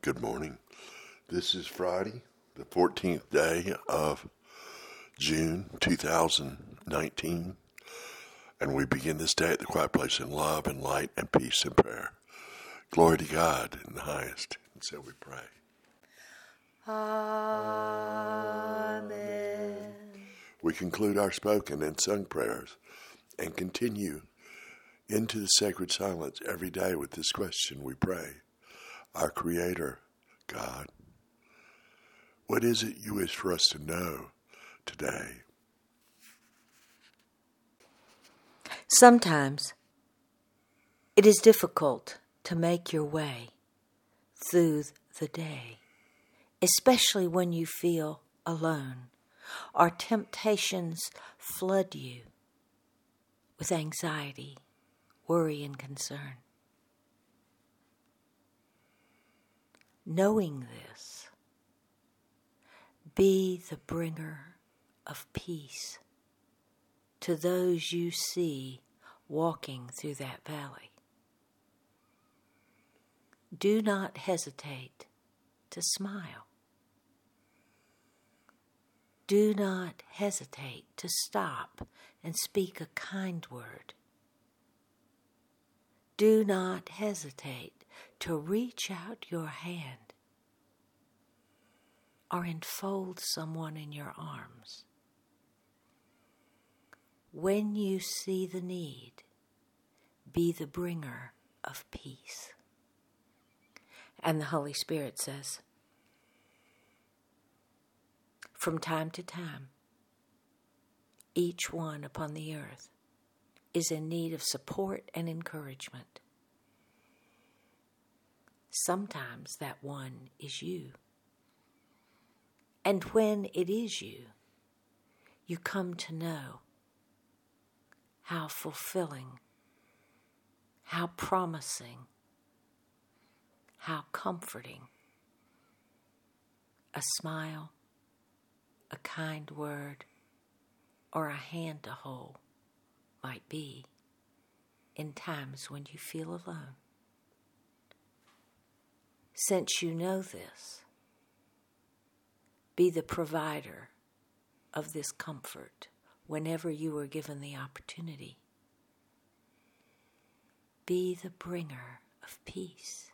Good morning. This is Friday, the 14th day of June 2019, and we begin this day at the quiet place in love and light and peace and prayer. Glory to God in the highest. And so we pray. Amen. We conclude our spoken and sung prayers and continue into the sacred silence every day with this question we pray. Our Creator, God, what is it you wish for us to know today? Sometimes it is difficult to make your way through the day, especially when you feel alone or temptations flood you with anxiety, worry, and concern. Knowing this, be the bringer of peace to those you see walking through that valley. Do not hesitate to smile. Do not hesitate to stop and speak a kind word. Do not hesitate to reach out your hand or enfold someone in your arms. When you see the need, be the bringer of peace. And the Holy Spirit says, from time to time, each one upon the earth is in need of support and encouragement. Sometimes that one is you. And when it is you, you come to know how fulfilling, how promising, how comforting a smile, a kind word, or a hand to hold might be in times when you feel alone. Since you know this, be the provider of this comfort whenever you are given the opportunity. Be the bringer of peace.